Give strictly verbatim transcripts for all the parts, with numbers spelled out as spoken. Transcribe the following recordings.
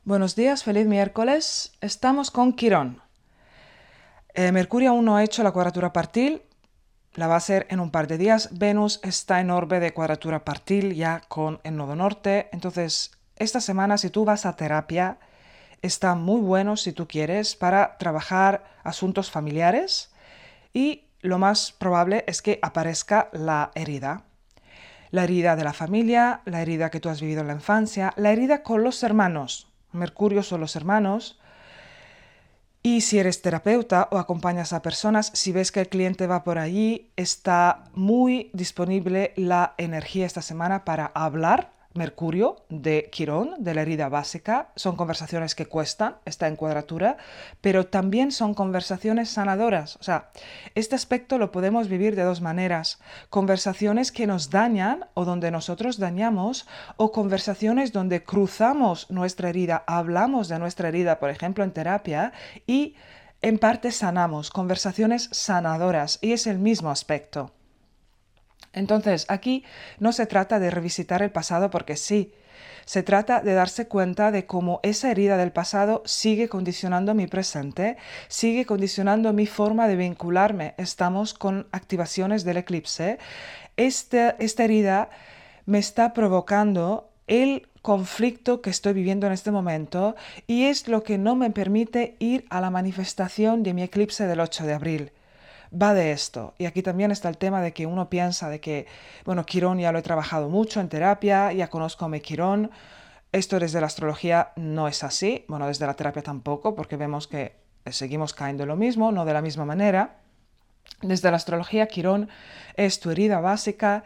Buenos días, feliz miércoles. Estamos con Quirón. Eh, Mercurio aún no ha hecho la cuadratura partil, la va a hacer en un par de días. Venus está en orbe de cuadratura partil ya con el nodo norte. Entonces, esta semana, si tú vas a terapia, está muy bueno, si tú quieres, para trabajar asuntos familiares y lo más probable es que aparezca la herida. La herida de la familia, la herida que tú has vivido en la infancia, la herida con los hermanos. Mercurio son los hermanos. Y si eres terapeuta o acompañas a personas, si ves que el cliente va por allí, está muy disponible la energía esta semana para hablar, Mercurio, de Quirón, de la herida básica. Son conversaciones que cuestan, está en cuadratura, pero también son conversaciones sanadoras. O sea, este aspecto lo podemos vivir de dos maneras. Conversaciones que nos dañan o donde nosotros dañamos, o conversaciones donde cruzamos nuestra herida, hablamos de nuestra herida, por ejemplo, en terapia, y en parte sanamos, conversaciones sanadoras, y es el mismo aspecto. Entonces, aquí no se trata de revisitar el pasado porque sí, se trata de darse cuenta de cómo esa herida del pasado sigue condicionando mi presente, sigue condicionando mi forma de vincularme. Estamos con activaciones del eclipse. Este, esta herida me está provocando el conflicto que estoy viviendo en este momento y es lo que no me permite ir a la manifestación de mi eclipse del ocho de abril. Va de esto. Y aquí también está el tema de que uno piensa de que, bueno, Quirón ya lo he trabajado mucho en terapia, ya conozco a mi Quirón. Esto desde la astrología no es así, bueno, desde la terapia tampoco, porque vemos que seguimos cayendo en lo mismo, no de la misma manera. Desde la astrología, Quirón es tu herida básica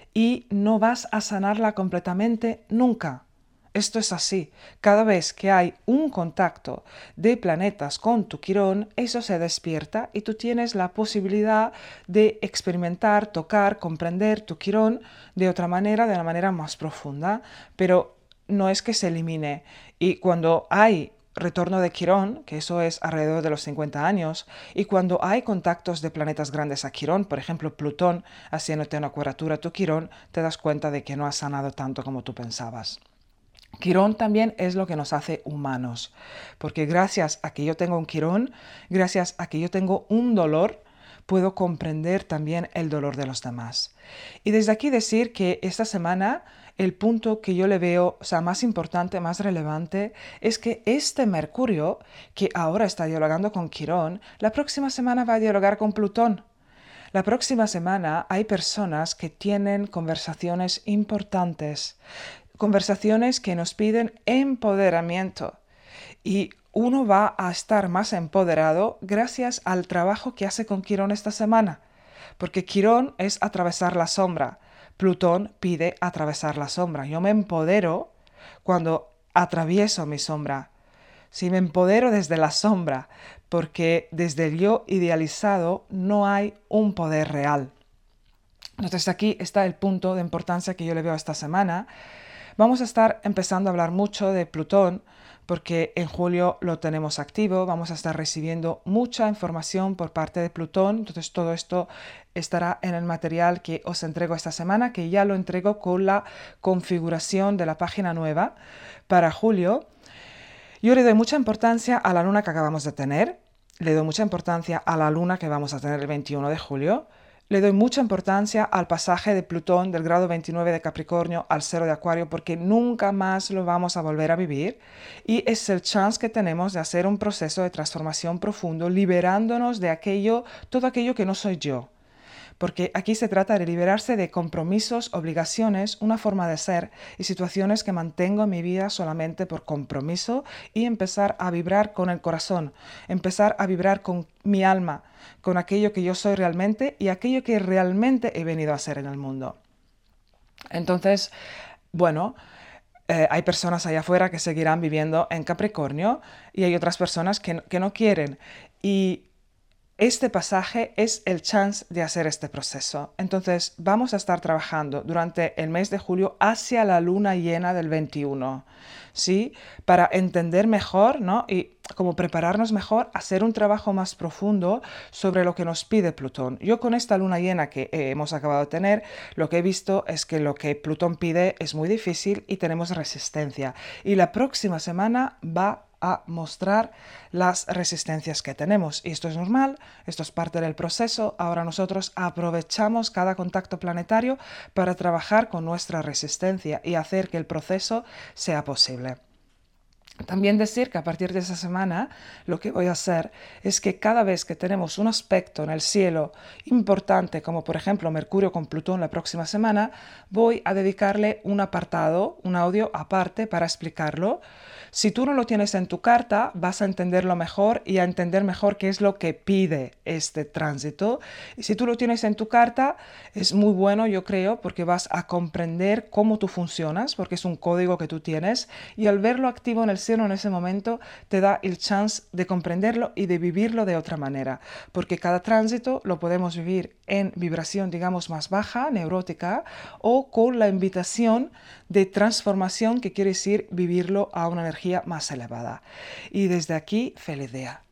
y no vas a sanarla completamente nunca. Esto es así. Cada vez que hay un contacto de planetas con tu Quirón, eso se despierta y tú tienes la posibilidad de experimentar, tocar, comprender tu Quirón de otra manera, de una manera más profunda. Pero no es que se elimine. Y cuando hay retorno de Quirón, que eso es alrededor de los cincuenta años, y cuando hay contactos de planetas grandes a Quirón, por ejemplo Plutón haciéndote una cuadratura a tu Quirón, te das cuenta de que no has sanado tanto como tú pensabas. Quirón también es lo que nos hace humanos, porque gracias a que yo tengo un Quirón, gracias a que yo tengo un dolor, puedo comprender también el dolor de los demás. Y desde aquí decir que esta semana el punto que yo le veo, o sea, más importante, más relevante, es que este Mercurio, que ahora está dialogando con Quirón, la próxima semana va a dialogar con Plutón. La próxima semana hay personas que tienen conversaciones importantes, conversaciones que nos piden empoderamiento. Y uno va a estar más empoderado gracias al trabajo que hace con Quirón esta semana. Porque Quirón es atravesar la sombra. Plutón pide atravesar la sombra. Yo me empodero cuando atravieso mi sombra. Si me empodero desde la sombra, porque desde el yo idealizado no hay un poder real. Entonces aquí está el punto de importancia que yo le veo esta semana. Vamos a estar empezando a hablar mucho de Plutón porque en julio lo tenemos activo, vamos a estar recibiendo mucha información por parte de Plutón, entonces todo esto estará en el material que os entrego esta semana, que ya lo entrego con la configuración de la página nueva para julio. Yo le doy mucha importancia a la luna que acabamos de tener, le doy mucha importancia a la luna que vamos a tener el veintiuno de julio, le doy mucha importancia al pasaje de Plutón del grado veintinueve de Capricornio al cero de Acuario porque nunca más lo vamos a volver a vivir y es el chance que tenemos de hacer un proceso de transformación profundo liberándonos de aquello, todo aquello que no soy yo. Porque aquí se trata de liberarse de compromisos, obligaciones, una forma de ser y situaciones que mantengo en mi vida solamente por compromiso y empezar a vibrar con el corazón, empezar a vibrar con mi alma, con aquello que yo soy realmente y aquello que realmente he venido a ser en el mundo. Entonces, bueno, eh, hay personas allá afuera que seguirán viviendo en Capricornio y hay otras personas que, que no quieren. Y Este pasaje es el chance de hacer este proceso. Entonces vamos a estar trabajando durante el mes de julio hacia la luna llena del veintiuno, ¿sí? Para entender mejor, ¿no? Y como prepararnos mejor, hacer un trabajo más profundo sobre lo que nos pide Plutón. Yo con esta luna llena que eh, hemos acabado de tener, lo que he visto es que lo que Plutón pide es muy difícil y tenemos resistencia. Y la próxima semana va a mostrar las resistencias que tenemos. Y esto es normal, esto es parte del proceso. Ahora nosotros aprovechamos cada contacto planetario para trabajar con nuestra resistencia y hacer que el proceso sea posible. También decir que a partir de esa semana lo que voy a hacer es que cada vez que tenemos un aspecto en el cielo importante, como por ejemplo Mercurio con Plutón la próxima semana, voy a dedicarle un apartado, un audio aparte para explicarlo. Si tú no lo tienes en tu carta, vas a entenderlo mejor y a entender mejor qué es lo que pide este tránsito. Y si tú lo tienes en tu carta, es muy bueno, yo creo, porque vas a comprender cómo tú funcionas, porque es un código que tú tienes, y al verlo activo en el cielo en ese momento, te da el chance de comprenderlo y de vivirlo de otra manera, porque cada tránsito lo podemos vivir en vibración, digamos, más baja, neurótica, o con la invitación de transformación, que quiere decir vivirlo a una energía más elevada. Y desde aquí, feliz día.